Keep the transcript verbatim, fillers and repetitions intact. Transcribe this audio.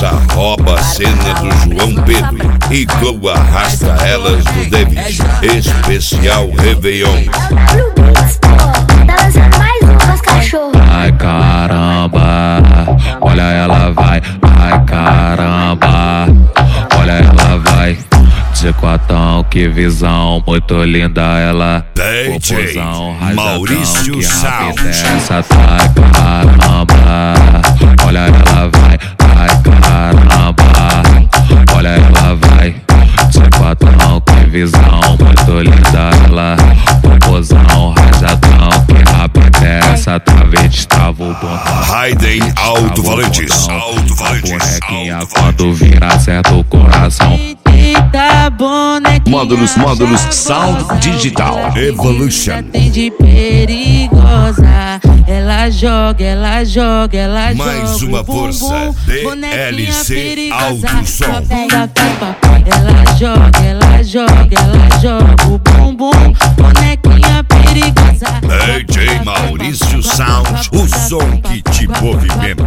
Essa rouba a cena do João Pedro e com Arrasta Elas do David. Especial Réveillon. Tá lançando mais um com os cachorros. Ai caramba, olha ela vai. Ai caramba, olha ela vai. De quatão, que visão muito linda ela. D J Maurício Sound. Essa tá caramba, olha ela vai. Ai caramba, olha ela vai. De quatão, que visão muito linda ela. Popozão, rajadão, que rápida é essa. Trave, destrava o botão. Raiden Alto Valentis. Alto Valentis. Bonequinha quando vira certo o coração. Módulos, módulos, Sound Digital Evolution. Tem de perigosa. Ela joga, ela joga, ela joga. Mais uma força. D L C Alto Som. Ela joga, ela joga, ela joga o bumbum. Bonequinha perigosa. D J Maurício Sound. O som que te movimenta.